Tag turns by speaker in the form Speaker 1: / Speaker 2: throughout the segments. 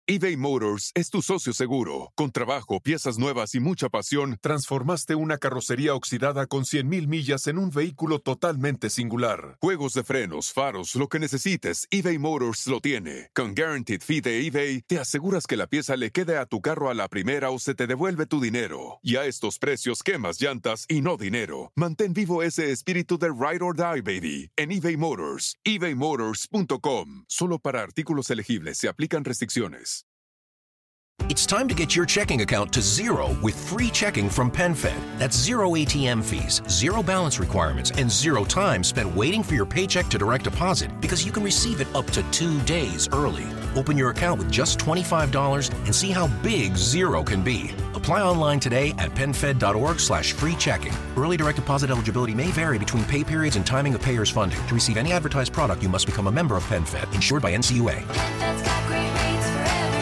Speaker 1: eBay Motors es tu socio seguro. Con trabajo, piezas nuevas y mucha pasión, transformaste una carrocería oxidada con 100,000 millas en un vehículo totalmente singular. Juegos de frenos, faros, lo que necesites, eBay Motors lo tiene. Con Guaranteed Fee de eBay, te aseguras que la pieza le quede a tu carro a la primera o se te devuelve tu dinero. Y a estos precios, quemas llantas y no dinero. Mantén vivo ese espíritu de Ride or Die, baby, en eBay Motors. ebaymotors.com. Solo para artículos elegibles se aplican restricciones.
Speaker 2: It's time to get your checking account to zero with free checking from PenFed. That's zero ATM fees, zero balance requirements, and zero time spent waiting for your paycheck to direct deposit because you can receive it up to 2 days early. Open your account with just $25 and see how big zero can be. Apply online today at PenFed.org/free checking. Early direct deposit eligibility may vary between pay periods and timing of payers' funding. To receive any advertised product, you must become a member of PenFed, insured by NCUA.
Speaker 3: PenFed's got great rates for everyone.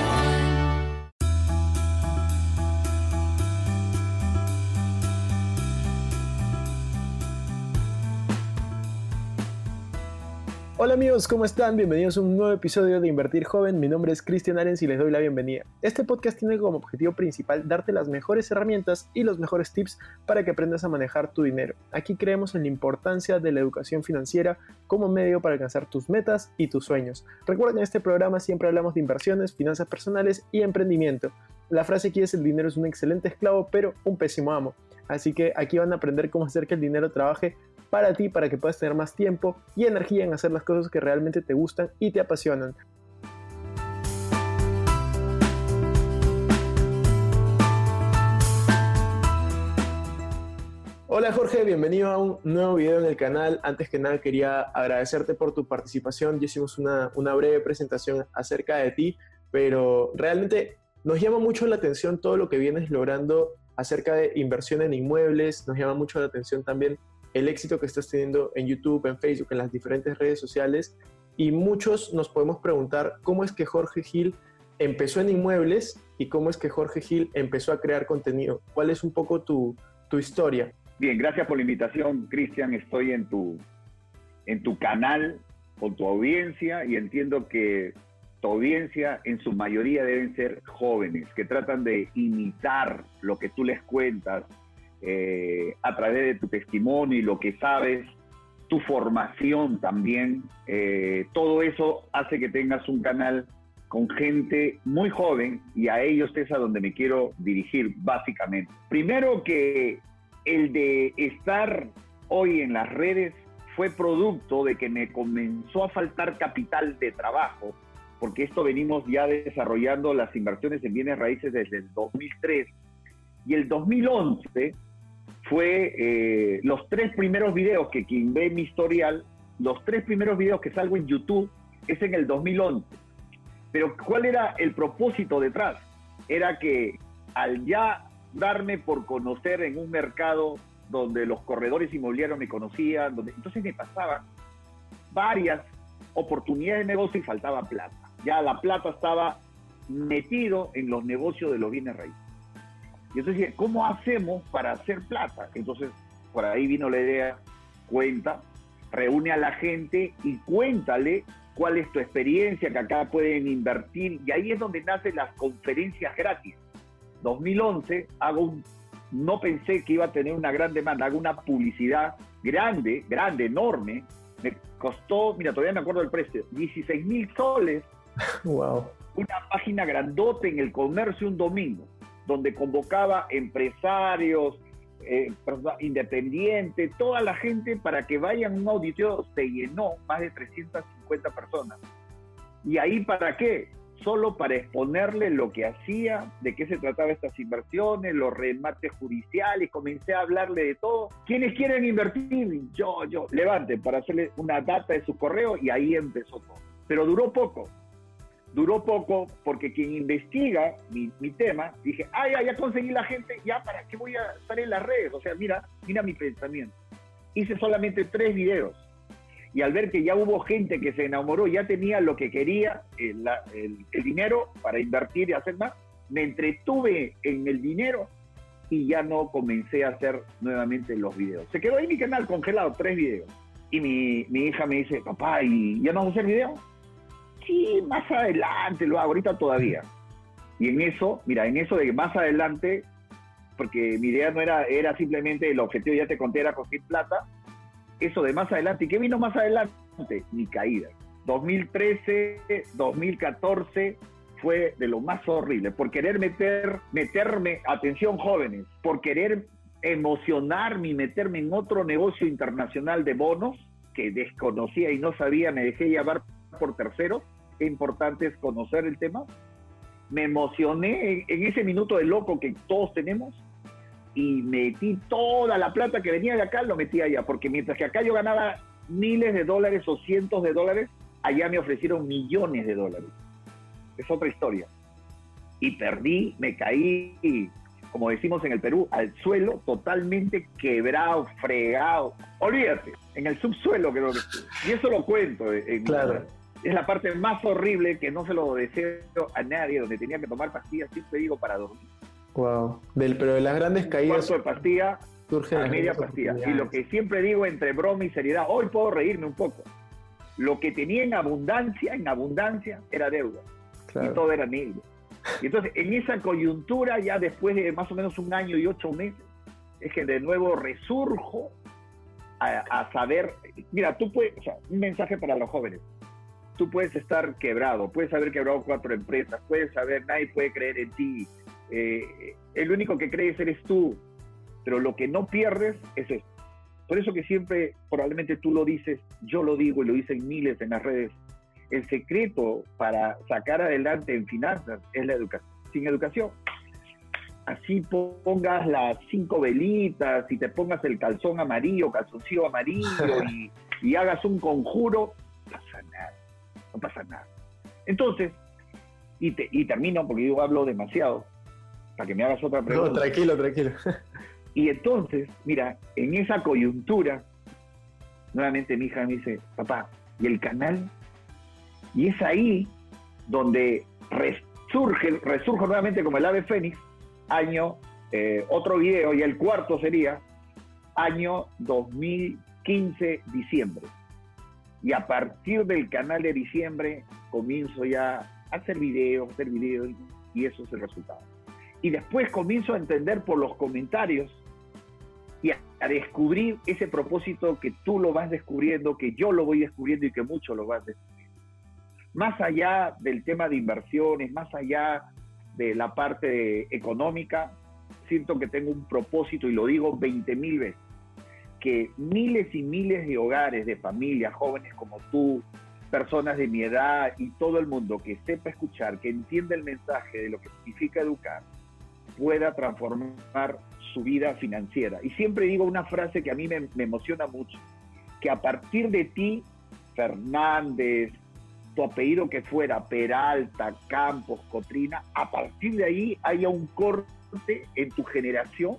Speaker 4: Hola amigos, ¿cómo están? Bienvenidos a un nuevo episodio de Invertir Joven. Mi nombre es Cristian Arens y les doy la bienvenida. Este podcast tiene como objetivo principal darte las mejores herramientas y los mejores tips para que aprendas a manejar tu dinero. Aquí creemos en la importancia de la educación financiera como medio para alcanzar tus metas y tus sueños. Recuerden, en este programa siempre hablamos de inversiones, finanzas personales y emprendimiento. La frase aquí es: el dinero es un excelente esclavo, pero un pésimo amo. Así que aquí van a aprender cómo hacer que el dinero trabaje para ti, para que puedas tener más tiempo y energía en hacer las cosas que realmente te gustan y te apasionan. Hola Jorge, bienvenido a un nuevo video en el canal. Antes que nada quería agradecerte por tu participación. Ya hicimos una breve presentación acerca de ti, pero realmente nos llama mucho la atención todo lo que vienes logrando acerca de inversión en inmuebles. Nos llama mucho la atención también el éxito que estás teniendo en YouTube, en Facebook, en las diferentes redes sociales, y muchos nos podemos preguntar cómo es que Jorge Gil empezó en inmuebles y cómo es que Jorge Gil empezó a crear contenido. ¿Cuál es un poco tu historia?
Speaker 5: Bien, gracias por la invitación, Cristian. Estoy en tu canal con tu audiencia y entiendo que tu audiencia en su mayoría deben ser jóvenes que tratan de imitar lo que tú les cuentas, a través de tu testimonio y lo que sabes, tu formación también. Todo eso hace que tengas un canal con gente muy joven y a ellos es a donde me quiero dirigir básicamente. Primero, que el de estar hoy en las redes fue producto de que me comenzó a faltar capital de trabajo, porque esto venimos ya desarrollando las inversiones en bienes raíces desde el 2003 y el 2011 fue los 3 primeros videos que quien ve mi historial, los 3 primeros videos que salgo en YouTube es en el 2011. Pero ¿cuál era el propósito detrás? Era que al ya darme por conocer en un mercado donde los corredores inmobiliarios me conocían, entonces me pasaban varias oportunidades de negocio y faltaba plata. Ya la plata estaba metido en los negocios de los bienes raíces. Y entonces, ¿cómo hacemos para hacer plata? Entonces, por ahí vino la idea: cuenta, reúne a la gente y cuéntale cuál es tu experiencia, que acá pueden invertir. Y ahí es donde nacen las conferencias gratis. 2011, no pensé que iba a tener una gran demanda, hago una publicidad grande, enorme. Me costó, mira, todavía me acuerdo del precio, 16,000 soles.
Speaker 4: Wow.
Speaker 5: Una página grandote en El Comercio un domingo, donde convocaba empresarios, independientes, toda la gente para que vayan a un auditorio. Se llenó, más de 350 personas. ¿Y ahí para qué? Solo para exponerle lo que hacía, de qué se trataba estas inversiones, los remates judiciales. Comencé a hablarle de todo. ¿Quiénes quieren invertir? Yo, levanten, para hacerle una data de su correo, y ahí empezó todo. Pero duró poco porque quien investiga mi tema, dije, ya conseguí la gente, ya para qué voy a estar en las redes. O sea, mira mi pensamiento. Hice solamente 3 videos y al ver que ya hubo gente que se enamoró, ya tenía lo que quería, el dinero para invertir y hacer más, me entretuve en el dinero y ya no comencé a hacer nuevamente los videos. Se quedó ahí mi canal congelado, 3 videos. Y mi hija me dice, papá, ¿y ya no vas a hacer video? sí, más adelante lo hago, ahorita todavía. Y en eso de que más adelante, porque mi idea no era simplemente el objetivo, ya te conté, era conseguir plata, eso de más adelante. ¿Y qué vino más adelante? Mi caída. 2013, 2014 fue de lo más horrible, por querer meterme, atención jóvenes, por querer emocionarme y meterme en otro negocio internacional de bonos que desconocía y no sabía, me dejé llevar por terceros. Qué importante es conocer el tema. Me emocioné en ese minuto de loco que todos tenemos y metí toda la plata que venía de acá, lo metí allá, porque mientras que acá yo ganaba miles de dólares o cientos de dólares, allá me ofrecieron millones de dólares. Es otra historia. Y perdí, me caí, como decimos en el Perú, al suelo, totalmente quebrado, fregado. Olvídate, en el subsuelo creo que estuve. Y eso lo cuento.
Speaker 4: Claro.
Speaker 5: Es la parte más horrible que no se lo deseo a nadie, donde tenía que tomar pastillas, siempre digo, para dormir.
Speaker 4: Wow. Pero de las grandes caídas
Speaker 5: Cuarto de pastilla
Speaker 4: surgen
Speaker 5: a
Speaker 4: las
Speaker 5: media
Speaker 4: grandes
Speaker 5: pastilla. Y
Speaker 4: oportunidades.
Speaker 5: lo que siempre digo entre broma y seriedad, hoy puedo reírme un poco. Lo que tenía en abundancia, era deuda.
Speaker 4: Claro.
Speaker 5: Y todo era negro. Y entonces, en esa coyuntura, ya después de más o menos 1 año y 8 meses, es que de nuevo resurjo a saber. Mira, tú puedes, o sea, un mensaje para los jóvenes. Tú puedes estar quebrado, puedes haber quebrado 4 empresas, puedes saber, nadie puede creer en ti. El único que crees eres tú, pero lo que no pierdes es esto. Por eso que siempre, probablemente tú lo dices, yo lo digo y lo dicen miles en las redes. El secreto para sacar adelante en finanzas es la educación. Sin educación, así pongas las 5 velitas y te pongas el calzón amarillo, calzoncillo amarillo y hagas un conjuro, no pasa nada. Entonces, y termino porque yo hablo demasiado, para que me hagas otra pregunta.
Speaker 4: No, tranquilo.
Speaker 5: Y entonces, mira, en esa coyuntura, nuevamente mi hija me dice, papá, ¿y el canal? Y es ahí donde resurjo nuevamente como el ave fénix, otro video, y el cuarto sería, año 2015, diciembre. Y a partir del canal de diciembre, comienzo ya a hacer videos, y eso es el resultado. Y después comienzo a entender por los comentarios y a descubrir ese propósito que tú lo vas descubriendo, que yo lo voy descubriendo y que muchos lo van descubriendo. Más allá del tema de inversiones, más allá de la parte económica, siento que tengo un propósito, y lo digo 20,000 veces, que miles y miles de hogares, de familias, jóvenes como tú, personas de mi edad y todo el mundo que sepa escuchar, que entienda el mensaje de lo que significa educar, pueda transformar su vida financiera. Y siempre digo una frase que a mí me emociona mucho, que a partir de ti, Fernández, tu apellido que fuera, Peralta, Campos, Cotrina, a partir de ahí haya un corte en tu generación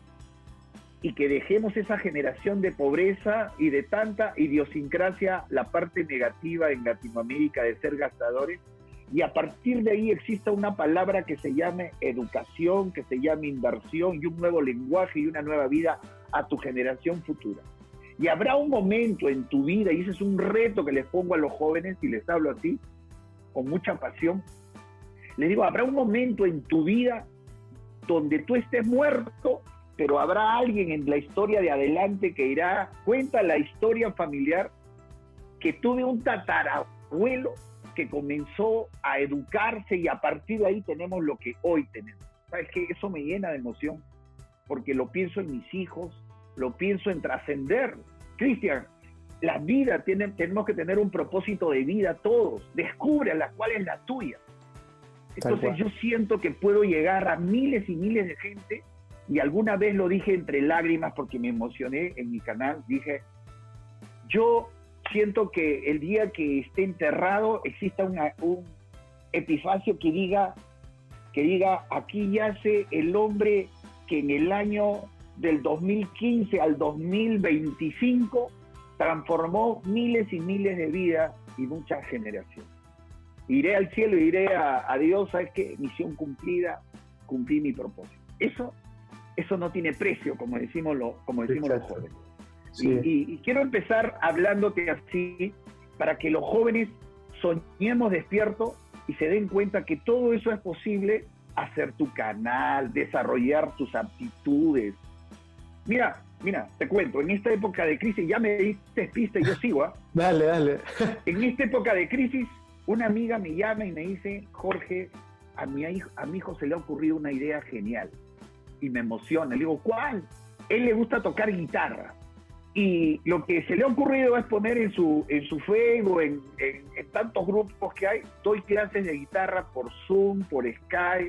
Speaker 5: y que dejemos esa generación de pobreza y de tanta idiosincrasia, la parte negativa en Latinoamérica de ser gastadores, y a partir de ahí exista una palabra que se llame educación, que se llame inversión y un nuevo lenguaje y una nueva vida a tu generación futura. Y habrá un momento en tu vida, y ese es un reto que les pongo a los jóvenes y les hablo así, con mucha pasión. Les digo, habrá un momento en tu vida donde tú estés muerto, pero habrá alguien en la historia de adelante que irá, cuenta la historia familiar, que tuve un tatarabuelo que comenzó a educarse y a partir de ahí tenemos lo que hoy tenemos. ¿Sabes qué? Eso me llena de emoción, porque lo pienso en mis hijos, lo pienso en trascender. Cristian, la vida, tenemos que tener un propósito de vida todos. Descúbrela, cuál es la tuya. Entonces yo siento que puedo llegar a miles y miles de gente, y alguna vez lo dije entre lágrimas porque me emocioné en mi canal, dije, yo siento que el día que esté enterrado exista un epitafio que diga, aquí yace el hombre que en el año del 2015 al 2025 transformó miles y miles de vidas y muchas generaciones. Iré al cielo y diré a Dios, ¿sabes qué? Misión cumplida, cumplí mi propósito. Eso no tiene precio, como decimos los jóvenes.
Speaker 4: Sí.
Speaker 5: Y quiero empezar hablándote así para que los jóvenes soñemos despierto y se den cuenta que todo eso es posible, hacer tu canal, desarrollar tus aptitudes. Mira, te cuento, en esta época de crisis, ya me diste pista y yo sigo, ¿ah?
Speaker 4: Dale.
Speaker 5: En esta época de crisis, una amiga me llama y me dice, Jorge, a mi hijo se le ha ocurrido una idea genial. Y me emociona. Le digo, ¿cuál? Él le gusta tocar guitarra. Y lo que se le ha ocurrido es poner en su Facebook, en tantos grupos que hay, doy clases de guitarra por Zoom, por Skype,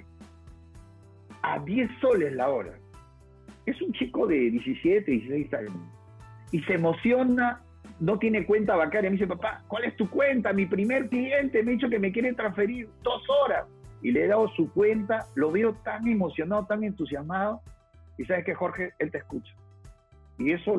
Speaker 5: a 10 soles la hora. Es un chico de 17, 16 años. Y se emociona, no tiene cuenta bancaria. Me dice, papá, ¿cuál es tu cuenta? Mi primer cliente me ha dicho que me quiere transferir 2 horas. Y le he dado su cuenta, lo veo tan emocionado, tan entusiasmado. Y sabes que, Jorge, él te escucha. Y eso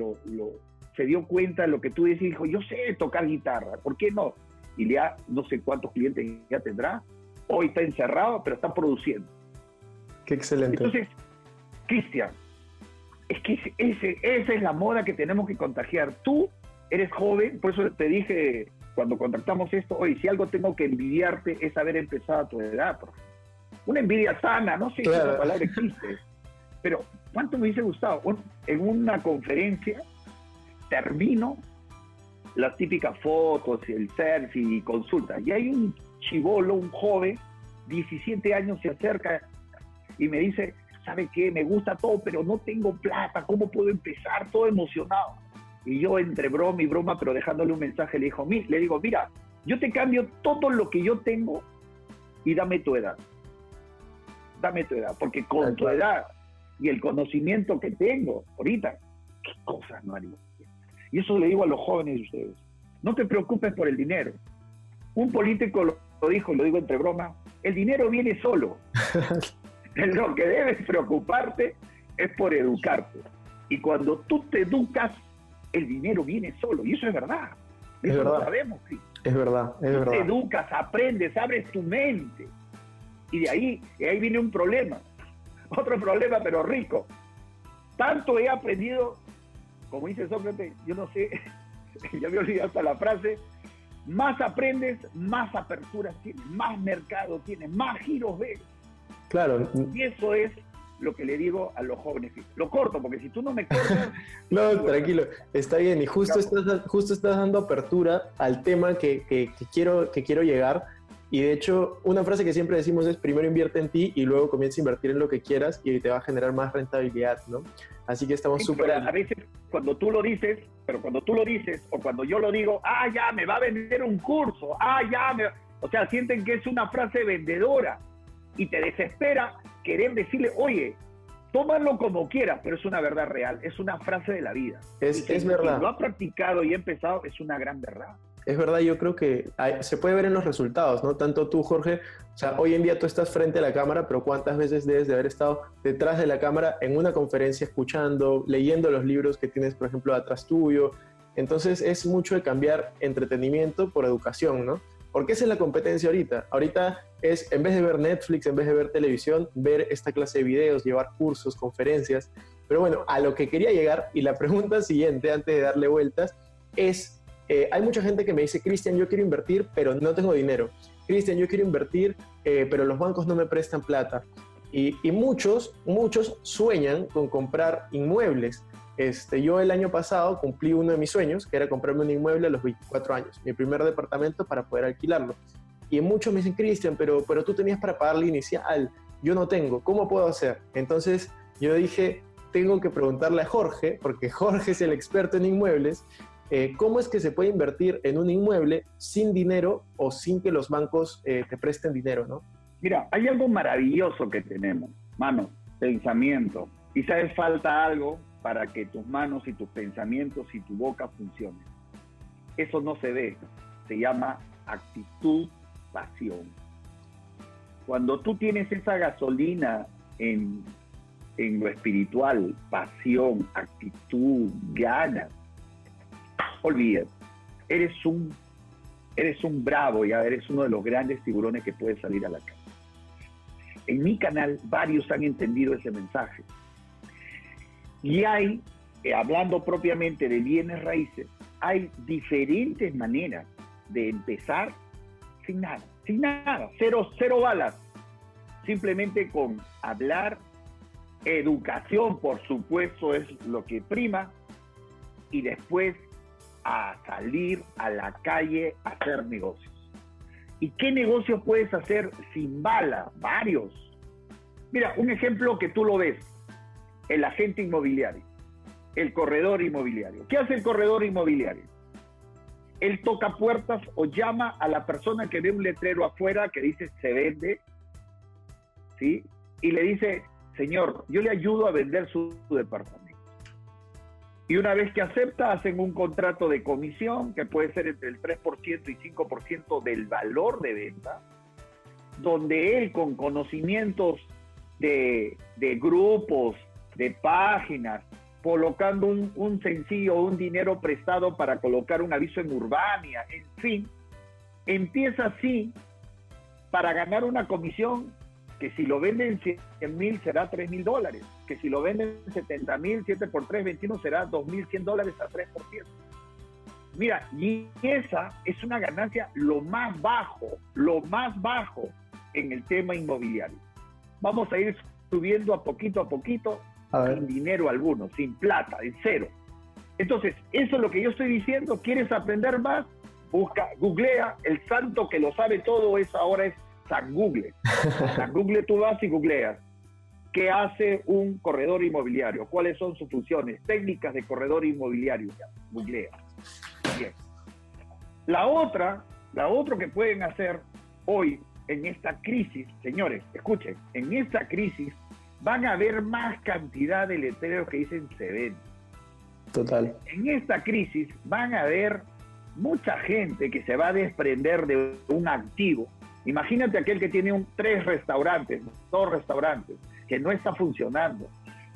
Speaker 5: se dio cuenta de lo que tú decís, dijo, yo sé tocar guitarra, ¿por qué no? Y ya no sé cuántos clientes ya tendrá. Hoy está encerrado, pero está produciendo.
Speaker 4: Qué excelente.
Speaker 5: Entonces, Cristian, es que esa es la moda que tenemos que contagiar. Tú eres joven, por eso te dije cuando contactamos esto, oye, si algo tengo que envidiarte es haber empezado a tu edad. Una envidia sana, no sé si esa palabra existe, pero ¿cuánto me hubiese gustado? En una conferencia termino las típicas fotos, el selfie y consulta, y hay un chibolo, un joven, 17 años, se acerca y me dice, ¿sabe qué? Me gusta todo, pero no tengo plata, ¿cómo puedo empezar? Todo emocionado. Y yo, entre broma y broma, pero dejándole un mensaje, le digo, mira, yo te cambio todo lo que yo tengo y dame tu edad. Dame tu edad, porque con tu edad y el conocimiento que tengo ahorita, ¿qué cosas no haría? Y eso le digo a los jóvenes de ustedes. No te preocupes por el dinero. Un político lo dijo, lo digo entre broma, el dinero viene solo. Lo que debes preocuparte es por educarte. Y cuando tú te educas, el dinero viene solo. Y eso es verdad. Eso lo sabemos, sí.
Speaker 4: Es verdad.
Speaker 5: Tú te educas, aprendes, abres tu mente. Y de ahí viene un problema. Otro problema, pero rico. Tanto he aprendido, como dice Sócrates, yo no sé, ya me he olvidado hasta la frase, más aprendes, más aperturas tienes, más mercado tienes, más giros ves.
Speaker 4: Claro.
Speaker 5: Y eso es lo que le digo a los jóvenes. Lo corto, porque si tú no me cortas...
Speaker 4: No, tranquilo, está bien. Y justo estás dando apertura al tema que quiero llegar. Y de hecho, una frase que siempre decimos es, primero invierte en ti y luego comienza a invertir en lo que quieras y te va a generar más rentabilidad, ¿no? Así que estamos súper...
Speaker 5: A veces, cuando tú lo dices, o cuando yo lo digo, ya, me va a vender un curso, o sea, sienten que es una frase vendedora y te desespera querer decirle, oye, tómalo como quieras, pero es una verdad real, es una frase de la vida.
Speaker 4: Es verdad.
Speaker 5: Si lo ha practicado y ha empezado, es una gran verdad.
Speaker 4: Es verdad, yo creo que se puede ver en los resultados, ¿no? Tanto tú, Jorge, o sea, hoy en día tú estás frente a la cámara, pero ¿cuántas veces debes de haber estado detrás de la cámara en una conferencia, escuchando, leyendo los libros que tienes, por ejemplo, atrás tuyo? Entonces es mucho de cambiar entretenimiento por educación, ¿no? Porque esa es la competencia ahorita. Ahorita es, en vez de ver Netflix, en vez de ver televisión, ver esta clase de videos, llevar cursos, conferencias. Pero bueno, a lo que quería llegar, y la pregunta siguiente, antes de darle vueltas, es... hay mucha gente que me dice, Cristian, yo quiero invertir, pero no tengo dinero. Cristian, yo quiero invertir, pero los bancos no me prestan plata. Y muchos sueñan con comprar inmuebles. Yo el año pasado cumplí uno de mis sueños, que era comprarme un inmueble a los 24 años, mi primer departamento para poder alquilarlo. Y muchos me dicen, Cristian, pero tú tenías para pagar la inicial, yo no tengo, ¿cómo puedo hacer? Entonces yo dije, tengo que preguntarle a Jorge, porque Jorge es el experto en inmuebles, ¿cómo es que se puede invertir en un inmueble sin dinero o sin que los bancos te presten dinero, ¿no?
Speaker 5: Mira, hay algo maravilloso que tenemos, manos, pensamiento. Y sabes, falta algo para que tus manos y tus pensamientos y tu boca funcionen. Eso no se ve, se llama actitud, pasión. Cuando tú tienes esa gasolina en lo espiritual, pasión, actitud, ganas, olvídate, eres un bravo, ya eres uno de los grandes tiburones que puede salir a la calle. En mi canal varios han entendido ese mensaje. Y hay, hablando propiamente de bienes raíces, hay diferentes maneras de empezar sin nada, cero balas. Simplemente con hablar, educación, por supuesto, es lo que prima, y después a salir a la calle a hacer negocios. ¿Y qué negocios puedes hacer sin bala? Varios. Mira, un ejemplo que tú lo ves, el agente inmobiliario, el corredor inmobiliario. ¿Qué hace el corredor inmobiliario? Él toca puertas o llama a la persona que ve un letrero afuera que dice se vende, ¿sí? Y le dice, señor, yo le ayudo a vender su departamento. Y una vez que acepta, hacen un contrato de comisión que puede ser entre el 3% y 5% del valor de venta, donde él, con conocimientos de grupos, de páginas, colocando un sencillo, un dinero prestado para colocar un aviso en Urbania, en fin, empieza así para ganar una comisión que si lo venden 100,000 será $3,000, que si lo venden 70,000, 7 por 3, 21 será $2,100 a 3%. Mira, y esa es una ganancia lo más bajo en el tema inmobiliario. Vamos a ir subiendo a poquito, sin dinero alguno, sin plata, en cero. Entonces, eso es lo que yo estoy diciendo. ¿Quieres aprender más? Busca, googlea, el santo que lo sabe todo ahora es San Google. San Google tú vas y googleas. ¿Qué hace un corredor inmobiliario? ¿Cuáles son sus funciones? Técnicas de corredor inmobiliario. Ya, googlea. Bien. La otra que pueden hacer hoy en esta crisis, señores, escuchen, en esta crisis van a haber más cantidad de letreros que dicen se vende.
Speaker 4: Total.
Speaker 5: En esta crisis van a haber mucha gente que se va a desprender de un activo. Imagínate aquel que tiene 3 restaurantes, 2 restaurantes, que no está funcionando,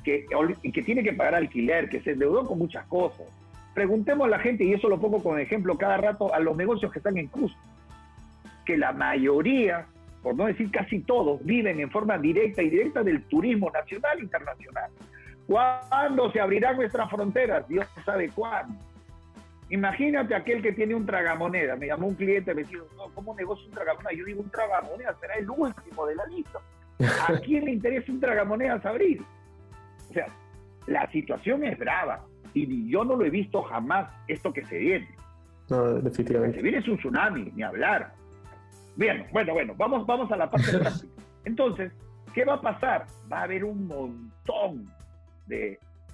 Speaker 5: y que tiene que pagar alquiler, que se endeudó con muchas cosas. Preguntemos a la gente, y eso lo pongo como ejemplo cada rato, a los negocios que están en curso, que la mayoría, por no decir casi todos, viven en forma directa e indirecta del turismo nacional e internacional. ¿Cuándo se abrirán nuestras fronteras? Dios sabe cuándo. Imagínate aquel que tiene un tragamoneda. Me llamó un cliente, me dijo, no, ¿cómo negocio un tragamoneda? Yo digo, un tragamoneda será el último de la lista. ¿A quién le interesa un tragamonedas abrir? O sea, la situación es brava y yo no lo he visto jamás esto que se viene.
Speaker 4: No,
Speaker 5: Lo que
Speaker 4: definitivamente.
Speaker 5: se viene es un tsunami, ni hablar. Bien, bueno, vamos a la parte práctica. Entonces, ¿qué va a pasar? Va a haber un montón de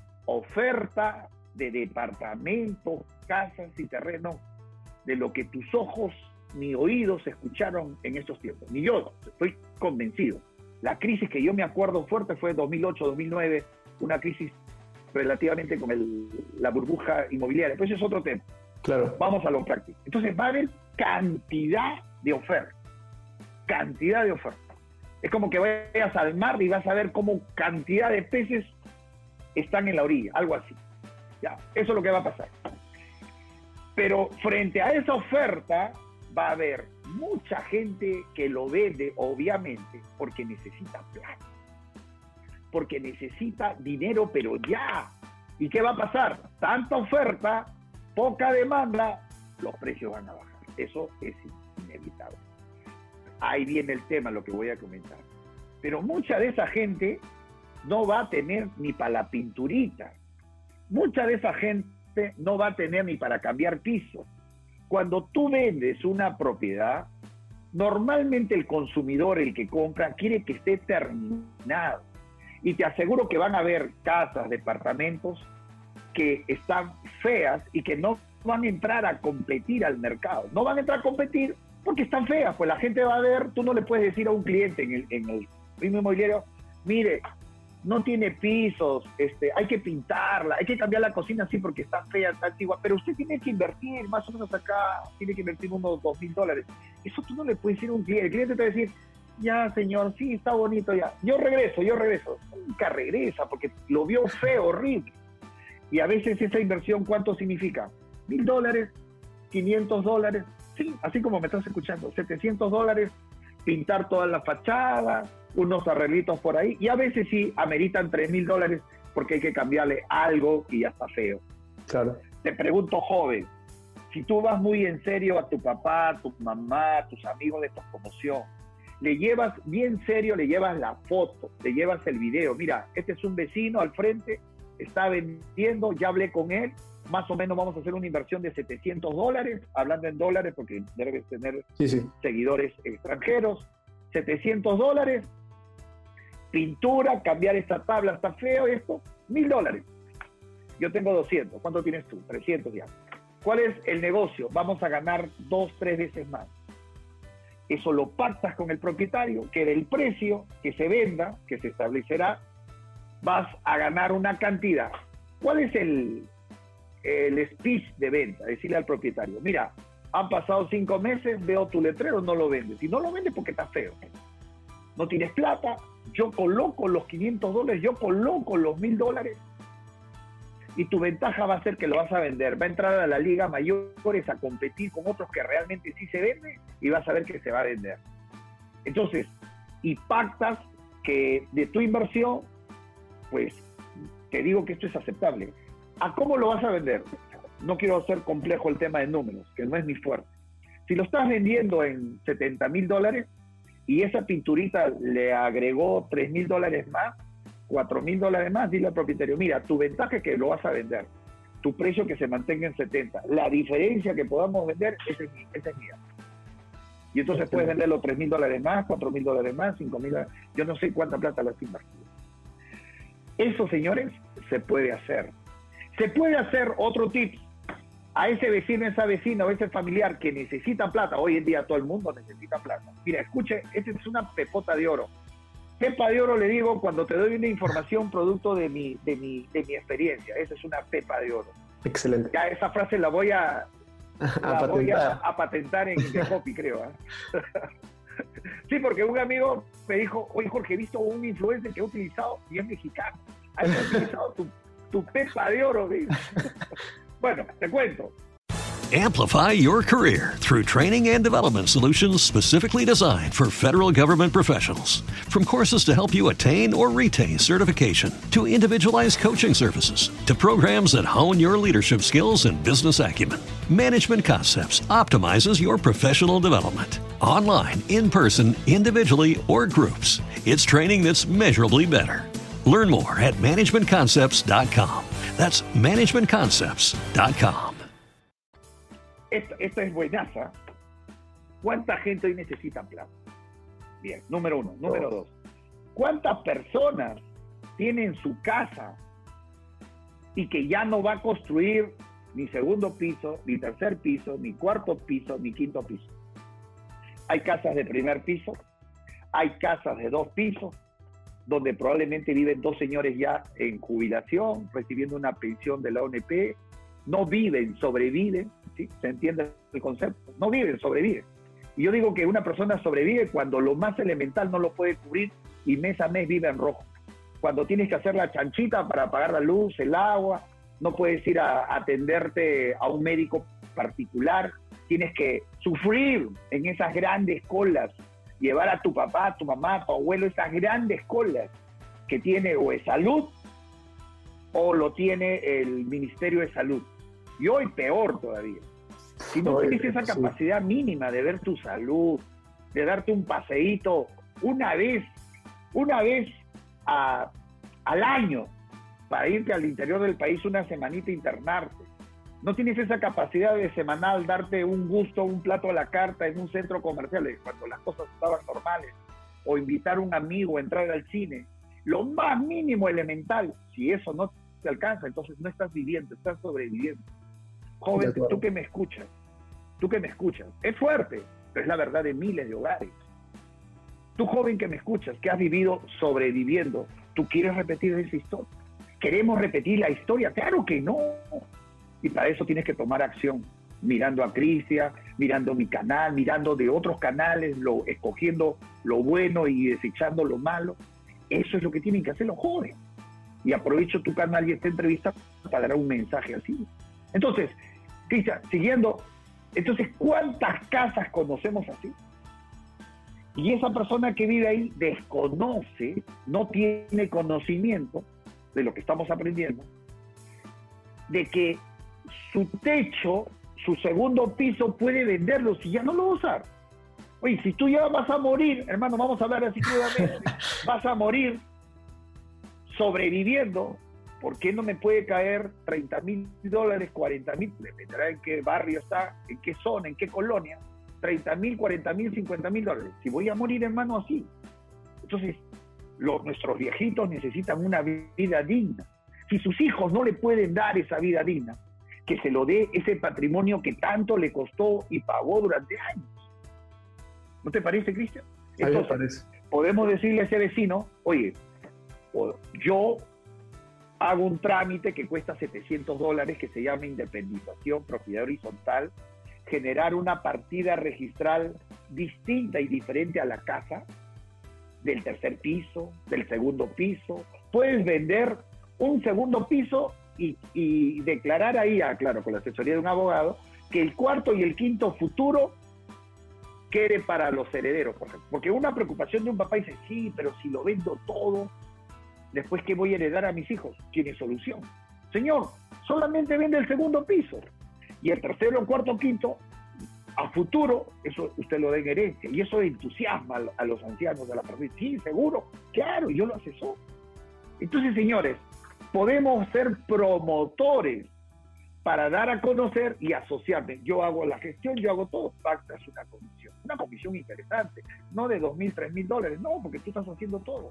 Speaker 5: oferta de departamentos, casas y terrenos de lo que tus ojos ni oídos escucharon en estos tiempos. Ni yo, estoy convencido. La crisis que yo me acuerdo fuerte fue 2008, 2009, una crisis relativamente con la burbuja inmobiliaria. Pues ese es otro tema.
Speaker 4: Claro.
Speaker 5: Vamos a lo práctico. Entonces va a haber cantidad de oferta. Cantidad de oferta. Es como que vayas al mar y vas a ver cómo cantidad de peces están en la orilla, algo así. Ya, eso es lo que va a pasar. Pero frente a esa oferta va a haber mucha gente que lo vende, obviamente, porque necesita plata. Porque necesita dinero, pero ya. ¿Y qué va a pasar? Tanta oferta, poca demanda, los precios van a bajar. Eso es inevitable. Ahí viene el tema, lo que voy a comentar. Pero mucha de esa gente no va a tener ni para la pinturita. Mucha de esa gente no va a tener ni para cambiar piso. Cuando tú vendes una propiedad, normalmente el consumidor, el que compra, quiere que esté terminado. Y te aseguro que van a haber casas, departamentos que están feas y que no van a entrar a competir al mercado. No van a entrar a competir porque están feas. Pues la gente va a ver, tú no le puedes decir a un cliente en el mismo inmobiliario, mire, no tiene pisos, hay que pintarla, hay que cambiar la cocina, sí, porque está fea, está antigua, pero usted tiene que invertir, más o menos acá, tiene que invertir unos $2,000. Eso tú no le puedes decir a un cliente. El cliente te va a decir, ya, señor, sí, está bonito, ya. Yo regreso. Nunca regresa, porque lo vio feo, horrible. Y a veces esa inversión, ¿cuánto significa? $1,000, $500, sí, así como me estás escuchando, $700, pintar toda la fachada, unos arreglitos por ahí, y a veces sí ameritan $3,000 porque hay que cambiarle algo y ya está feo.
Speaker 4: Claro.
Speaker 5: Te pregunto, joven, Si tú vas muy en serio a tu papá, a tu mamá, a tus amigos de tu promoción, le llevas bien serio, le llevas la foto, le llevas el video. Mira, este es un vecino al frente, está vendiendo, ya hablé con él, más o menos vamos a hacer una inversión de $700, hablando en dólares porque debes tener seguidores extranjeros, $700, pintura, cambiar esta tabla, está feo esto, $1,000. Yo tengo 200, ¿cuánto tienes tú? 300 ya. ¿Cuál es el negocio? Vamos a ganar 2, 3 veces más. Eso lo pactas con el propietario, que del precio que se venda, que se establecerá, vas a ganar una cantidad. ¿Cuál es el speech de venta? Decirle al propietario, mira, han pasado 5 meses, veo tu letrero, no lo vendes. Si no lo vendes porque está feo. No tienes plata, yo coloco los $500, yo coloco los $1,000 y tu ventaja va a ser que lo vas a vender. Va a entrar a la liga mayores a competir con otros que realmente sí se venden y vas a ver que se va a vender. Entonces, y pactas que de tu inversión, pues te digo que esto es aceptable. ¿A cómo lo vas a vender? No quiero hacer complejo el tema de números, que no es mi fuerte. Si lo estás vendiendo en $70,000 y esa pinturita le agregó $3,000 más, $4,000 más, dile al propietario, mira, tu ventaja es que lo vas a vender, tu precio que se mantenga en 70, la diferencia que podamos vender, esa es mía. Y entonces puedes vender los $3,000 más, $4,000 más, $5,000, yo no sé cuánta plata lo has invertido. Eso, señores, se puede hacer. Se puede hacer otro tip. A ese vecino, esa vecina o ese familiar que necesita plata, hoy en día todo el mundo necesita plata. Mira, escuche, esta es una pepota de oro. Pepa de oro le digo cuando te doy una información producto de mi experiencia. Esa es una pepa de oro.
Speaker 4: Excelente.
Speaker 5: Ya esa frase la voy a patentar en The Copy, creo. Sí, porque un amigo me dijo, oye Jorge, he visto un influencer que ha utilizado, y es mexicano, ha utilizado tu pepa de oro. Bueno, te cuento.
Speaker 6: Amplify your career through training and development solutions specifically designed for federal government professionals. From courses to help you attain or retain certification, to individualized coaching services, to programs that hone your leadership skills and business acumen, Management Concepts optimizes your professional development. Online, in person, individually, or groups, it's training that's measurably better. Learn more at managementconcepts.com. That's managementconcepts.com.
Speaker 5: Esta es buenaza. ¿Cuánta gente hoy necesita plata? Bien, número 1. Número 2. ¿Cuántas personas tienen su casa y que ya no va a construir ni segundo piso, ni tercer piso, ni cuarto piso, ni quinto piso? Hay casas de primer piso, hay casas de 2 pisos, donde probablemente viven 2 señores ya en jubilación, recibiendo una pensión de la ONP. No viven, sobreviven, ¿sí? ¿Se entiende el concepto? No viven, sobreviven. Y yo digo que una persona sobrevive cuando lo más elemental no lo puede cubrir y mes a mes vive en rojo. Cuando tienes que hacer la chanchita para pagar la luz, el agua, no puedes ir a atenderte a un médico particular, tienes que sufrir en esas grandes colas, llevar a tu papá, a tu mamá, a tu abuelo, esas grandes colas que tiene o es salud o lo tiene el Ministerio de Salud. Y hoy peor todavía. Si no tienes esa capacidad mínima de ver tu salud, de darte un paseíto una vez al año para irte al interior del país una semanita a internarte, no tienes esa capacidad de semanal darte un gusto, un plato a la carta en un centro comercial cuando las cosas estaban normales, o invitar a un amigo a entrar al cine, lo más mínimo elemental, si eso no te alcanza, entonces no estás viviendo, estás sobreviviendo. Joven, tú que me escuchas, es fuerte, pero es la verdad de miles de hogares. Tú, joven que me escuchas, que has vivido sobreviviendo, ¿tú quieres repetir esa historia? ¿Queremos repetir la historia? Claro que no. Y para eso tienes que tomar acción, mirando a Cristian, mirando mi canal, mirando de otros canales, escogiendo lo bueno y desechando lo malo. Eso es lo que tienen que hacer los jóvenes. Y aprovecho tu canal y esta entrevista para dar un mensaje así. Entonces, Cristian, siguiendo, entonces, ¿cuántas casas conocemos así? Y esa persona que vive ahí desconoce, no tiene conocimiento de lo que estamos aprendiendo, de que su techo, su segundo piso puede venderlo si ya no lo va a usar. Oye, si tú ya vas a morir, hermano, vamos a hablar así crudamente, vas a morir sobreviviendo, ¿por qué no me puede caer $30,000, $40,000? Dependerá en qué barrio está, en qué zona, en qué colonia. $30,000, $40,000, $50,000. Si voy a morir, hermano, así. Entonces, nuestros viejitos necesitan una vida digna. Si sus hijos no le pueden dar esa vida digna, que se lo dé ese patrimonio que tanto le costó y pagó durante años. ¿No te parece, Cristian? Entonces, podemos decirle a ese vecino, oye, yo hago un trámite que cuesta $700, que se llama independización, propiedad horizontal, generar una partida registral distinta y diferente a la casa, del tercer piso, del segundo piso. Puedes vender un segundo piso y declarar ahí, claro, con la asesoría de un abogado, que el cuarto y el quinto futuro quede para los herederos, por ejemplo. Porque una preocupación de un papá dice, sí, pero si lo vendo todo, después ¿qué voy a heredar a mis hijos? Tiene solución. Señor, solamente vende el segundo piso. Y el tercero, el cuarto, quinto, a futuro, eso usted lo da en herencia. Y eso entusiasma a los ancianos de la familia. Sí, seguro, claro, yo lo asesoro. Entonces, señores, podemos ser promotores para dar a conocer y asociarme. Yo hago la gestión, yo hago todo. Pactas una comisión interesante, no de $2,000, $3,000, no, porque tú estás haciendo todo.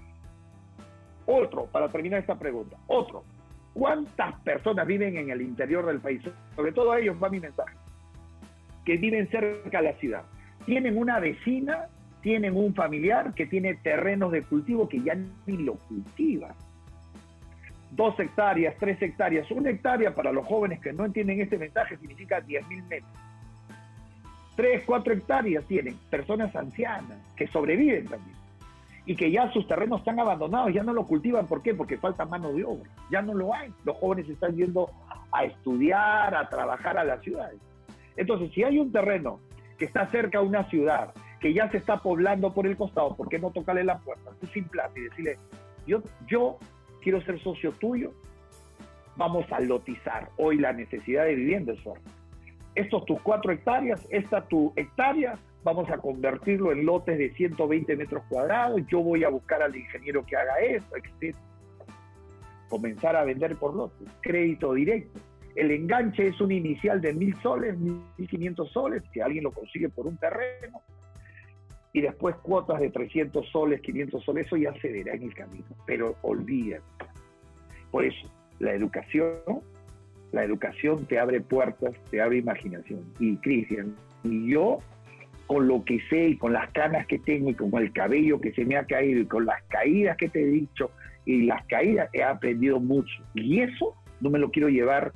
Speaker 5: Otro, para terminar esta pregunta, ¿cuántas personas viven en el interior del país? Sobre todo a ellos va mi mensaje, que viven cerca de la ciudad. Tienen una vecina, tienen un familiar que tiene terrenos de cultivo que ya ni lo cultiva. 2 hectáreas, 3 hectáreas, 1 hectárea para los jóvenes que no entienden este mensaje significa 10,000 metros. 3, 4 hectáreas tienen personas ancianas que sobreviven también y que ya sus terrenos están abandonados, ya no lo cultivan. ¿Por qué? Porque falta mano de obra, ya no lo hay. Los jóvenes están yendo a estudiar, a trabajar a las ciudades. Entonces, si hay un terreno que está cerca a una ciudad, que ya se está poblando por el costado, ¿por qué no tocarle la puerta, tú sin plata, y decirle, yo quiero ser socio tuyo, vamos a lotizar? Hoy la necesidad de vivienda es fuerte. Estos tus 4 hectáreas, esta tu hectárea, vamos a convertirlo en lotes de 120 metros cuadrados, yo voy a buscar al ingeniero que haga eso, etc. Comenzar a vender por lotes, crédito directo. El enganche es un inicial de 1,000 soles, 1,500 soles, que alguien lo consigue por un terreno, y después cuotas de 300 soles, 500 soles, eso ya se verá en el camino, pero olvídate. Por eso, la educación te abre puertas, te abre imaginación. Y Cristian, y yo, con lo que sé y con las canas que tengo y con el cabello que se me ha caído y con las caídas que te he dicho y las caídas, he aprendido mucho. Y eso no me lo quiero llevar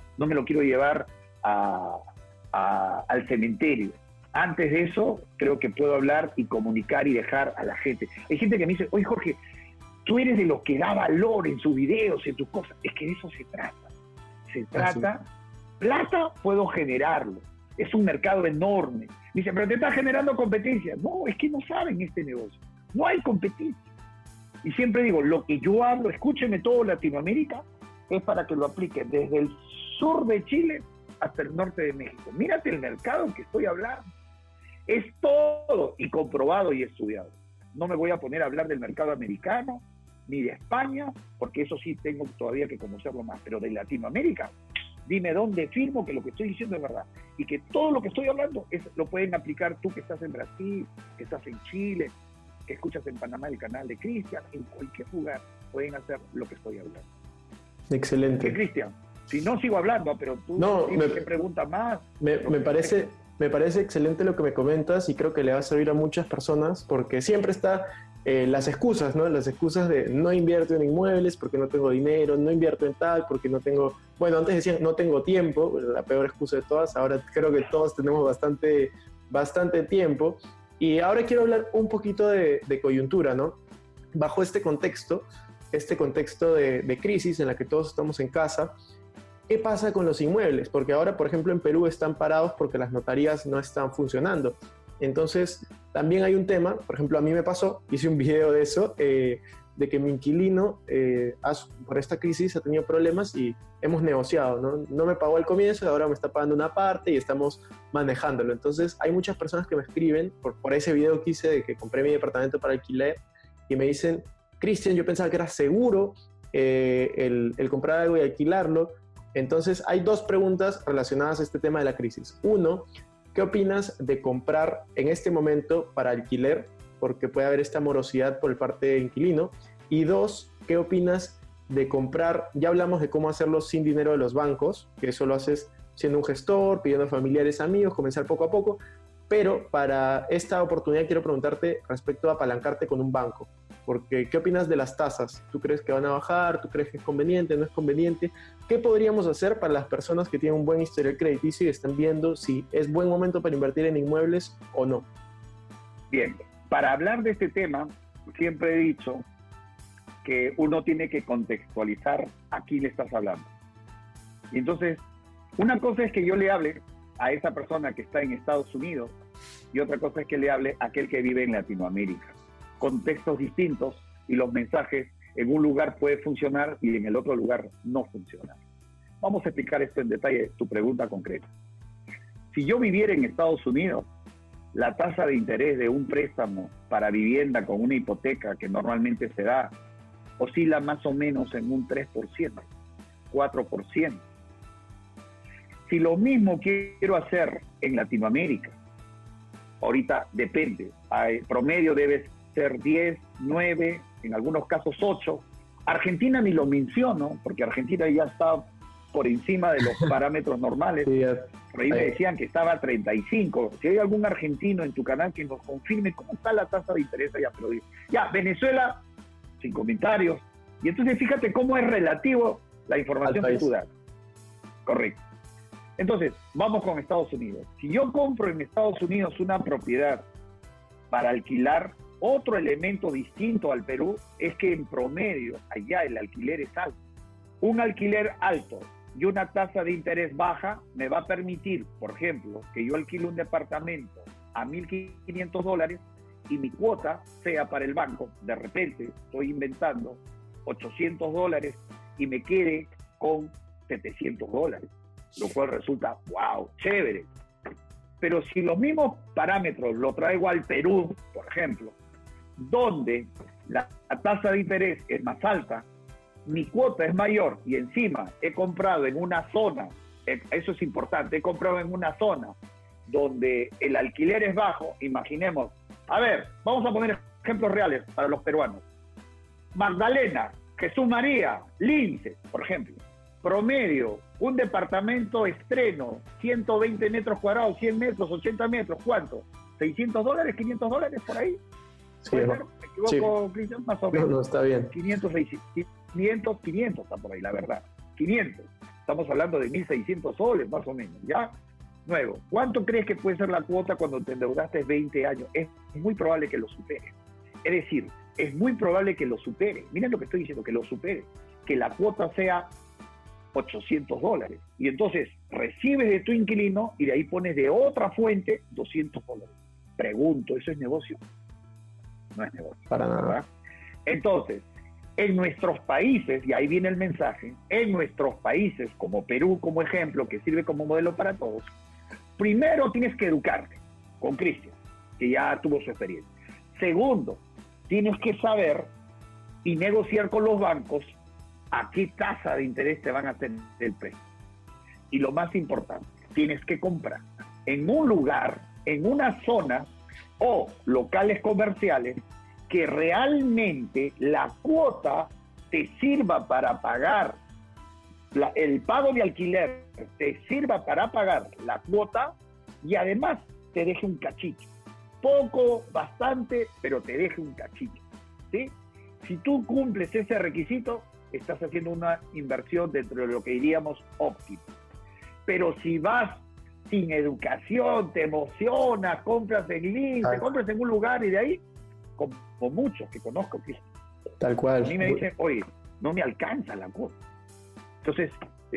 Speaker 5: al cementerio. Antes de eso, creo que puedo hablar y comunicar y dejar a la gente. Hay gente que me dice, oye Jorge, tú eres de los que da valor en sus videos, en tus cosas. Es que de eso se trata. Plata puedo generarlo. Es un mercado enorme. Dice, pero te está generando competencia. No, es que no saben este negocio. No hay competencia. Y siempre digo, lo que yo hablo, escúcheme todo Latinoamérica, es para que lo apliquen desde el sur de Chile hasta el norte de México. Mírate el mercado que estoy hablando. Es todo y comprobado y estudiado. No me voy a poner a hablar del mercado americano ni de España, porque eso sí tengo todavía que conocerlo más, pero de Latinoamérica, dime dónde firmo que lo que estoy diciendo es verdad, y que todo lo que estoy hablando lo pueden aplicar tú que estás en Brasil, que estás en Chile, que escuchas en Panamá el canal de Cristian, en cualquier lugar pueden hacer lo que estoy hablando.
Speaker 4: Excelente.
Speaker 5: Cristian, si no sigo hablando, pero tú me preguntas más. Me
Speaker 4: parece excelente lo que me comentas y creo que le va a servir a muchas personas porque siempre está las excusas, ¿no? Las excusas de no invierto en inmuebles porque no tengo dinero, no invierto en tal porque no tengo... Bueno, antes decían no tengo tiempo, la peor excusa de todas. Ahora creo que todos tenemos bastante tiempo. Y ahora quiero hablar un poquito de coyuntura, ¿no? Bajo este contexto de crisis en la que todos estamos en casa, ¿qué pasa con los inmuebles? Porque ahora, por ejemplo, en Perú están parados porque las notarías no están funcionando. Entonces, también hay un tema, por ejemplo, a mí me pasó, hice un video de eso, de que mi inquilino, por esta crisis, ha tenido problemas y hemos negociado, ¿no? No me pagó al comienzo y ahora me está pagando una parte y estamos manejándolo. Entonces, hay muchas personas que me escriben por ese video que hice de que compré mi departamento para alquiler y me dicen, Cristian, yo pensaba que era seguro el comprar algo y alquilarlo. Entonces, hay dos preguntas relacionadas a este tema de la crisis. Uno, ¿qué opinas de comprar en este momento para alquiler? Porque puede haber esta morosidad por parte del inquilino. Y dos, ¿qué opinas de comprar? Ya hablamos de cómo hacerlo sin dinero de los bancos, que eso lo haces siendo un gestor, pidiendo a familiares, amigos, comenzar poco a poco. Pero para esta oportunidad quiero preguntarte respecto a apalancarte con un banco. Porque, ¿qué opinas de las tasas? ¿Tú crees que van a bajar? ¿Tú crees que es conveniente? ¿No es conveniente? ¿Qué podríamos hacer para las personas que tienen un buen historial crediticio y están viendo si es buen momento para invertir en inmuebles o no?
Speaker 5: Bien, para hablar de este tema, siempre he dicho que uno tiene que contextualizar a quién le estás hablando. Y entonces, una cosa es que yo le hable a esa persona que está en Estados Unidos y otra cosa es que le hable a aquel que vive en Latinoamérica. Contextos distintos y los mensajes en un lugar puede funcionar y en el otro lugar no funciona. Vamos a explicar esto en detalle, tu pregunta concreta. Si yo viviera en Estados Unidos, la tasa de interés de un préstamo para vivienda con una hipoteca que normalmente se da oscila más o menos en un 3%, 4%. Si lo mismo quiero hacer en Latinoamérica, ahorita depende, promedio debe ser 10, 9, en algunos casos 8. Argentina ni lo menciono, porque Argentina ya está por encima de los parámetros normales.
Speaker 4: Sí,
Speaker 5: por ahí me decían que estaba a 35. Si hay algún argentino en tu canal que nos confirme cómo está la tasa de interés allá, pero ya, Venezuela, sin comentarios. Y entonces fíjate cómo es relativo la información que tú das. Correcto. Entonces, vamos con Estados Unidos. Si yo compro en Estados Unidos una propiedad para alquilar, otro elemento distinto al Perú es que en promedio allá el alquiler es alto. Un alquiler alto y una tasa de interés baja me va a permitir, por ejemplo, que yo alquile un departamento a $1,500 y mi cuota sea para el banco, de repente estoy inventando, $800 y me quede con $700, lo cual resulta, wow, chévere. Pero si los mismos parámetros lo traigo al Perú, por ejemplo, donde la tasa de interés es más alta, mi cuota es mayor y encima he comprado en una zona, eso es importante, he comprado en una zona donde el alquiler es bajo, imaginemos, a ver, vamos a poner ejemplos reales para los peruanos. Magdalena, Jesús María, Lince, por ejemplo, promedio, un departamento estreno, 120 metros cuadrados, 100 metros, 80 metros, ¿cuánto? $600, $500 por ahí.
Speaker 4: Sí,
Speaker 5: ¿Me equivoco,
Speaker 4: sí.
Speaker 5: Cristian? Más o menos.
Speaker 4: No, está bien.
Speaker 5: 500 está por ahí, la verdad. 500. Estamos hablando de 1.600 soles, más o menos, ¿ya? Nuevo. ¿Cuánto crees que puede ser la cuota cuando te endeudaste 20 años? Es muy probable que lo supere. Es decir, es muy probable que lo supere. Miren lo que estoy diciendo, que lo supere. Que la cuota sea $800. Y entonces recibes de tu inquilino y de ahí pones de otra fuente $200. Pregunto, ¿eso es negocio? No es negocio.
Speaker 4: Para nada.
Speaker 5: ¿Verdad? Entonces, en nuestros países, y ahí viene el mensaje, en nuestros países, como Perú como ejemplo, que sirve como modelo para todos, primero tienes que educarte con Cristian, que ya tuvo su experiencia. Segundo, tienes que saber y negociar con los bancos a qué tasa de interés te van a hacer el préstamo. Y lo más importante, tienes que comprar en un lugar, en una zona o locales comerciales que realmente la cuota te sirva para pagar, el pago de alquiler te sirva para pagar la cuota y además te deje un cachito. Poco, bastante, pero te deje un cachito, ¿sí? Si tú cumples ese requisito, estás haciendo una inversión dentro de lo que diríamos óptimo. Pero si vas sin educación, te emocionas, compras en link, te compras en un lugar y de ahí, como muchos que conozco, que
Speaker 4: tal cual.
Speaker 5: A mí me dicen, oye, no me alcanza la cuota. Entonces,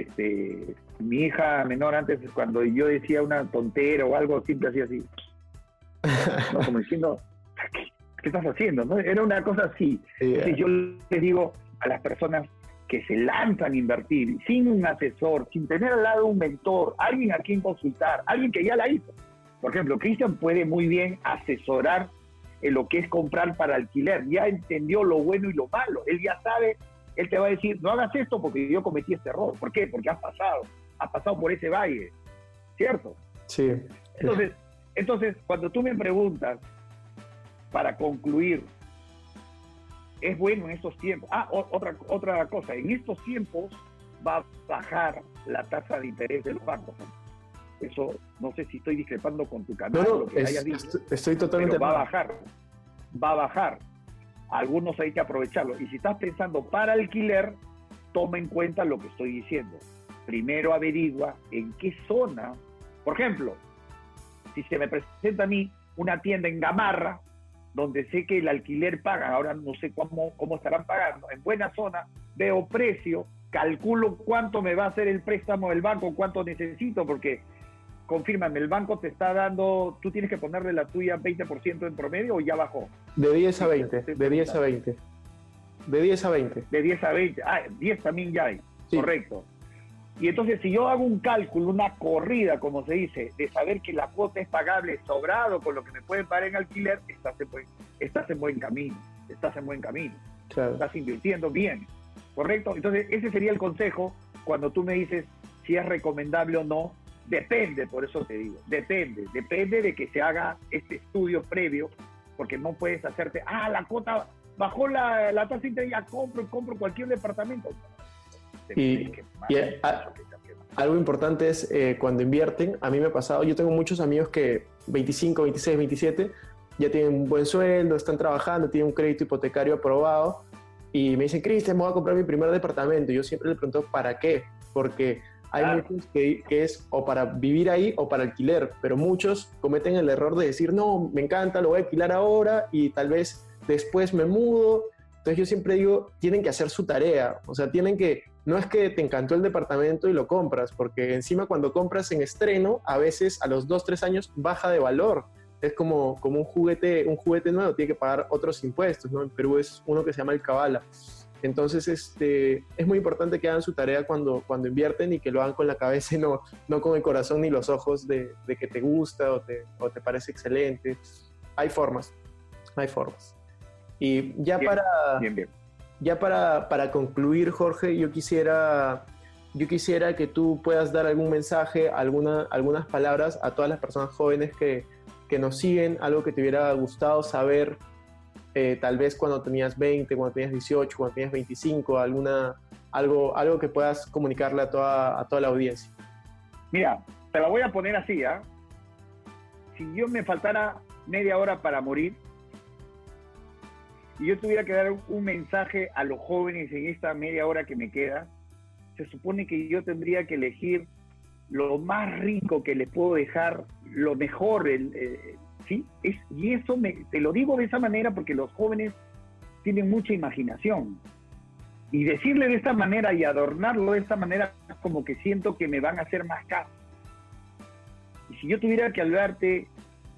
Speaker 5: mi hija menor antes, cuando yo decía una tontera o algo, siempre hacía así. No, como diciendo, ¿qué estás haciendo? ¿No? Era una cosa así.
Speaker 4: Sí,
Speaker 5: Entonces yo les digo a las personas que se lanzan a invertir sin un asesor, sin tener al lado un mentor, alguien a quien consultar, alguien que ya la hizo. Por ejemplo, Cristian puede muy bien asesorar en lo que es comprar para alquiler. Ya entendió lo bueno y lo malo. Él ya sabe, él te va a decir, no hagas esto porque yo cometí este error. ¿Por qué? Porque has pasado por ese valle, ¿cierto?
Speaker 4: Sí.
Speaker 5: Entonces, cuando tú me preguntas, para concluir, es bueno en estos tiempos. Otra cosa, en estos tiempos va a bajar la tasa de interés de los bancos, ¿no? Eso, no sé si estoy discrepando con tu canal.
Speaker 4: No,
Speaker 5: lo que hayas dicho,
Speaker 4: estoy totalmente...
Speaker 5: pero va a bajar. Algunos hay que aprovecharlo. Y si estás pensando para alquiler, toma en cuenta lo que estoy diciendo. Primero averigua en qué zona. Por ejemplo, si se me presenta a mí una tienda en Gamarra, donde sé que el alquiler pagan, ahora no sé cómo estarán pagando, en buena zona, veo precio, calculo cuánto me va a hacer el préstamo del banco, cuánto necesito, porque, confírmame, el banco te está dando, tú tienes que ponerle la tuya 20% en promedio o ya bajó.
Speaker 4: De 10 a 20, de 10 a 20. De 10 a 20.
Speaker 5: De 10 a 20, 10 también ya hay,
Speaker 4: Sí.
Speaker 5: correcto. Y entonces si yo hago un cálculo, una corrida, como se dice, de saber que la cuota es pagable sobrado con lo que me pueden pagar en alquiler, estás en buen camino,
Speaker 4: Claro.
Speaker 5: estás invirtiendo bien, ¿correcto? Entonces ese sería el consejo cuando tú me dices si es recomendable o no. Depende, por eso te digo, depende de que se haga este estudio previo, porque no puedes hacerte, la cuota bajó la tasa de interés, ya compro cualquier departamento.
Speaker 4: Algo importante es cuando invierten, a mí me ha pasado, yo tengo muchos amigos que 25, 26, 27 ya tienen un buen sueldo, están trabajando, tienen un crédito hipotecario aprobado y me dicen, Cristian, me voy a comprar mi primer departamento. Y yo siempre le pregunto, ¿para qué? Porque hay muchos que es o para vivir ahí o para alquiler, pero muchos cometen el error de decir, no, me encanta, lo voy a alquilar ahora y tal vez después me mudo. Entonces yo siempre digo, tienen que hacer su tarea, o sea, no es que te encantó el departamento y lo compras, porque encima cuando compras en estreno, a veces a los 2, 3 años baja de valor. Es como un juguete nuevo, tiene que pagar otros impuestos, ¿no? En Perú es uno que se llama el cabala. Entonces es muy importante que hagan su tarea cuando invierten y que lo hagan con la cabeza y no con el corazón ni los ojos de que te gusta o te parece excelente. Hay formas. Y ya
Speaker 5: Bien.
Speaker 4: Ya para concluir, Jorge, yo quisiera que tú puedas dar algún mensaje, algunas palabras a todas las personas jóvenes que nos siguen, algo que te hubiera gustado saber, tal vez cuando tenías 20, cuando tenías 18, cuando tenías 25, algo que puedas comunicarle a toda la audiencia.
Speaker 5: Mira, te la voy a poner así, ¿ah? Si yo me faltara media hora para morir, y yo tuviera que dar un mensaje a los jóvenes en esta media hora que me queda, se supone que yo tendría que elegir lo más rico que les puedo dejar, lo mejor, ¿sí? Y eso te lo digo de esa manera porque los jóvenes tienen mucha imaginación. Y decirle de esta manera y adornarlo de esta manera, como que siento que me van a hacer más caso. Y si yo tuviera que hablarte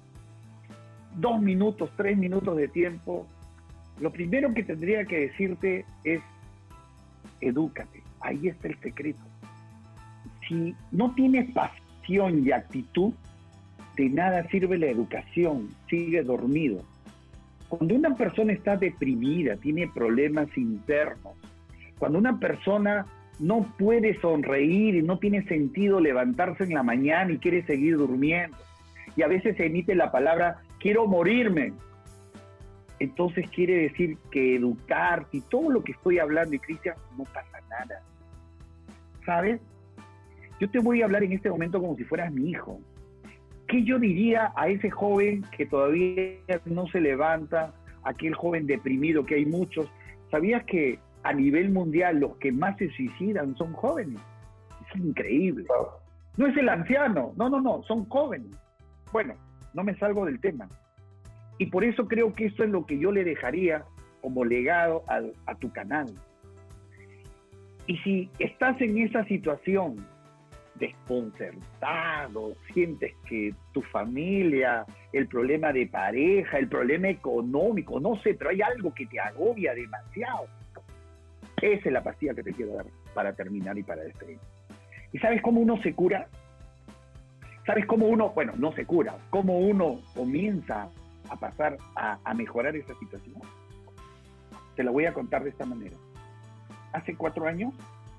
Speaker 5: 2 minutos, 3 minutos de tiempo, lo primero que tendría que decirte es, edúcate. Ahí está el secreto. Si no tienes pasión y actitud, de nada sirve la educación, sigue dormido. Cuando una persona está deprimida, tiene problemas internos, cuando una persona no puede sonreír y no tiene sentido levantarse en la mañana y quiere seguir durmiendo, y a veces se emite la palabra, quiero morirme, entonces quiere decir que educarte y todo lo que estoy hablando, y Cristian, no pasa nada. ¿Sabes? Yo te voy a hablar en este momento como si fueras mi hijo. ¿Qué yo diría a ese joven que todavía no se levanta, aquel joven deprimido, que hay muchos? ¿Sabías que a nivel mundial los que más se suicidan son jóvenes? Es increíble. No es el anciano, no, son jóvenes. Bueno, no me salgo del tema. Y por eso creo que eso es lo que yo le dejaría como legado a tu canal. Y si estás en esa situación desconcertado, sientes que tu familia, el problema de pareja, el problema económico, no sé, pero hay algo que te agobia demasiado. Esa es la pastilla que te quiero dar para terminar y para despedir. ¿Y sabes cómo uno se cura? ¿Sabes cómo uno, bueno, no se cura, cómo uno comienza a pasar a mejorar esa situación? Te la voy a contar de esta manera. Hace 4 años,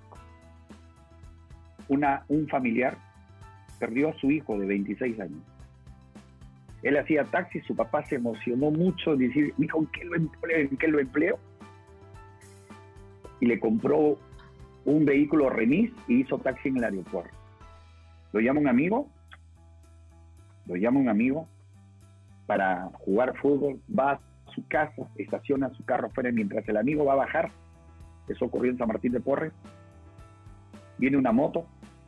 Speaker 5: un familiar perdió a su hijo de 26 años. Él hacía taxi, su papá se emocionó mucho de decir, hijo, ¿en qué lo empleo? Y le compró un vehículo remis y hizo taxi en el aeropuerto. Lo llama un amigo para jugar fútbol, va a su casa, estaciona su carro afuera mientras el amigo va a bajar. Eso ocurrió en San Martín de Porres. Viene una moto,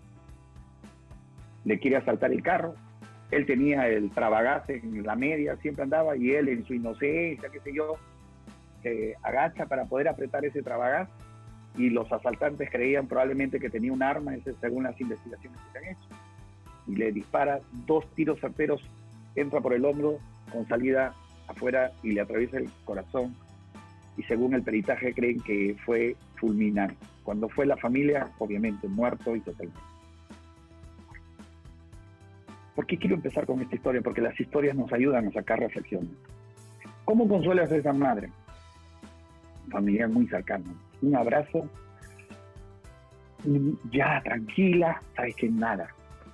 Speaker 5: le quiere asaltar el carro. Él tenía el trabagás en la media, siempre andaba, y él en su inocencia, qué sé yo, se agacha para poder apretar ese trabagás, y los asaltantes creían probablemente que tenía un arma, según las investigaciones que se han hecho, y le dispara 2 tiros certeros, entra por el hombro con salida afuera y le atraviesa el corazón, y según el peritaje creen que fue fulminante. Cuando fue la familia, obviamente muerto y totalmente. ¿Por qué quiero empezar con esta historia? Porque las historias nos ayudan a sacar reflexiones. ¿Cómo consuelas a esa madre? Familiar muy cercano. Un abrazo, ya tranquila, sabes que nada.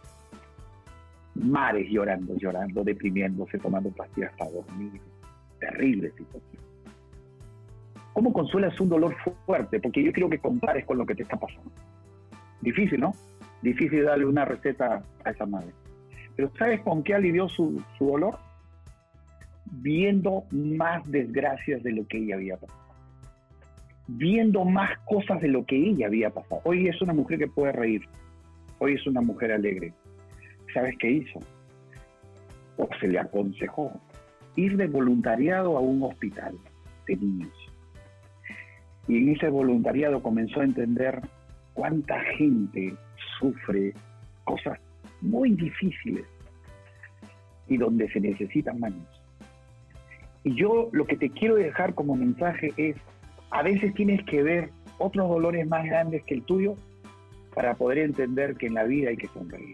Speaker 5: Mares llorando, deprimiéndose, tomando pastillas para dormir. Terrible situación. ¿Cómo consuelas un dolor fuerte? Porque yo quiero que compares con lo que te está pasando. Difícil, ¿no? Difícil darle una receta a esa madre. Pero ¿sabes con qué alivió su dolor? Viendo más desgracias de lo que ella había pasado. Viendo más cosas de lo que ella había pasado. Hoy es una mujer que puede reír. Hoy es una mujer alegre. ¿Sabes qué hizo? O se le aconsejó ir de voluntariado a un hospital de niños. Y en ese voluntariado comenzó a entender cuánta gente sufre cosas muy difíciles y donde se necesitan manos. Y yo lo que te quiero dejar como mensaje es, a veces tienes que ver otros dolores más grandes que el tuyo para poder entender que en la vida hay que sonreír.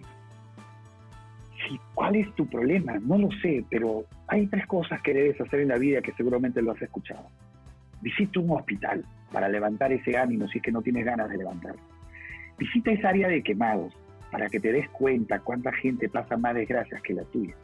Speaker 5: ¿Cuál es tu problema? No lo sé, pero hay 3 cosas que debes hacer en la vida que seguramente lo has escuchado. Visita un hospital para levantar ese ánimo si es que no tienes ganas de levantarlo. Visita esa área de quemados para que te des cuenta cuánta gente pasa más desgracias que la tuya.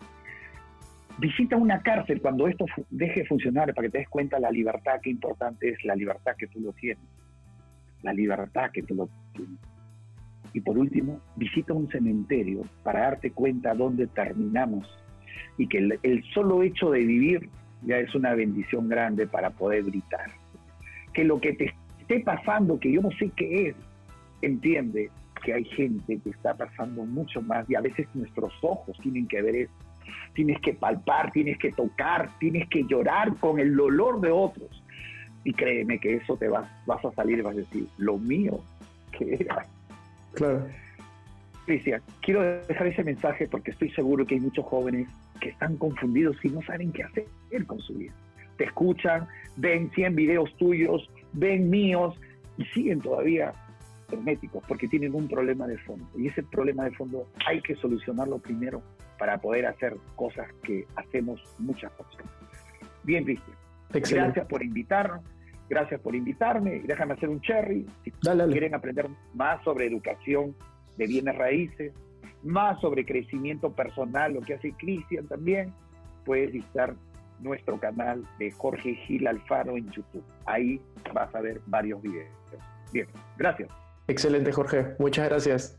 Speaker 5: Visita una cárcel cuando esto deje de funcionar para que te des cuenta la libertad, qué importante es la libertad que tú lo tienes. La libertad que tú lo tienes. Y por último, visita un cementerio para darte cuenta dónde terminamos y que el solo hecho de vivir ya es una bendición grande para poder gritar. Que lo que te esté pasando, que yo no sé qué es, entiende que hay gente que está pasando mucho más y a veces nuestros ojos tienen que ver eso. Tienes que palpar, tienes que tocar, tienes que llorar con el dolor de otros. Y créeme que eso te vas a salir y vas a decir, lo mío, ¿qué era?
Speaker 4: Claro.
Speaker 5: Cristian, quiero dejar ese mensaje porque estoy seguro que hay muchos jóvenes que están confundidos y no saben qué hacer con su vida. Te escuchan, ven 100 videos tuyos, ven míos y siguen todavía herméticos porque tienen un problema de fondo. Y ese problema de fondo hay que solucionarlo primero para poder hacer cosas que hacemos muchas personas. Bien, Cristian. Gracias por invitarnos. Gracias por invitarme. Déjame hacer un cherry. Si quieren aprender más sobre educación de bienes raíces, más sobre crecimiento personal, lo que hace Cristian también, puedes visitar nuestro canal de Jorge Gil Alfaro en YouTube. Ahí vas a ver varios videos. Bien, gracias.
Speaker 4: Excelente, Jorge. Muchas gracias.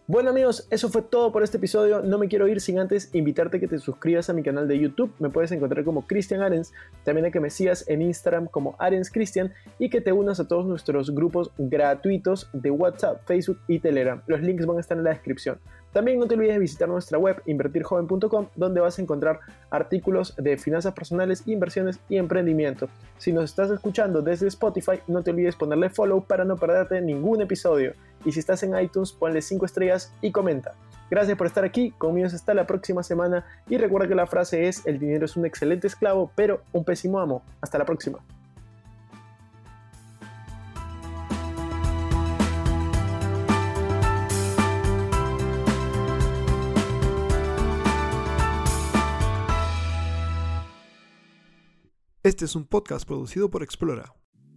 Speaker 4: Bueno amigos, eso fue todo por este episodio. No me quiero ir sin antes invitarte a que te suscribas a mi canal de YouTube. Me puedes encontrar como Cristian Arens, también a que me sigas en Instagram como Arens Cristian y que te unas a todos nuestros grupos gratuitos de WhatsApp, Facebook y Telegram. Los links van a estar en la descripción. También no te olvides de visitar nuestra web invertirjoven.com, donde vas a encontrar artículos de finanzas personales, inversiones y emprendimiento. Si nos estás escuchando desde Spotify, no te olvides ponerle follow para no perderte ningún episodio. Y si estás en iTunes, ponle 5 estrellas y comenta. Gracias por estar aquí, conmigo hasta la próxima semana y recuerda que la frase es: el dinero es un excelente esclavo, pero un pésimo amo. Hasta la próxima.
Speaker 7: Este es un podcast producido por Explora.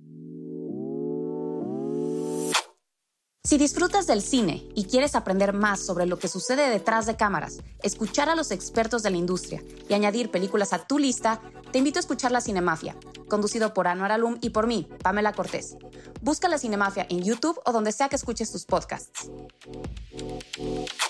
Speaker 8: Si disfrutas del cine y quieres aprender más sobre lo que sucede detrás de cámaras, escuchar a los expertos de la industria y añadir películas a tu lista, te invito a escuchar La Cinemafia, conducido por Anwar Alum y por mí, Pamela Cortés. Busca La Cinemafia en YouTube o donde sea que escuches tus podcasts.